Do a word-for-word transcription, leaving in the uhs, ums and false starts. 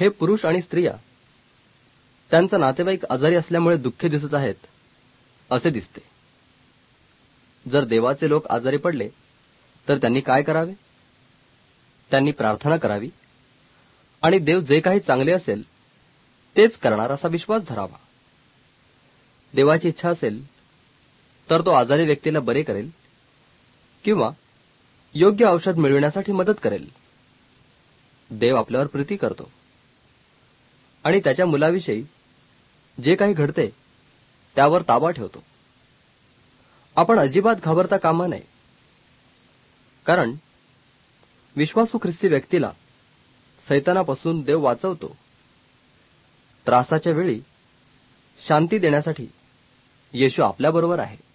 हे पुरुष आणि स्त्रिया त्यांचा नातेवाईक आजारी असल्यामुळे दुःखी दिसत आहेत असे दिसते. जर देवाचे लोक आजारी पडले तर त्यांनी काय करावे? त्यांनी प्रार्थना करावी आणि देव जे काही चांगले असेल तेच करणार असा विश्वास धरावा. देवाची इच्छा असेल तर तो आजारी व्यक्तीला बरे करेल किंवा योग्य औषध मिळविण्यासाठी मदत करेल. देव आपल्यावर प्रीती करतो आणि त्याच्या मुलाविषयी जे काही घडते त्यावर ताबा ठेवतो. आपण अजिबात घाबरता कामा नये, कारण विश्वासू ख्रिस्ती व्यक्तीला सैतानापासून देव वाचवतो. त्रासाच्या वेळी शांती देण्यासाठी येशू आपल्याबरोबर आहे.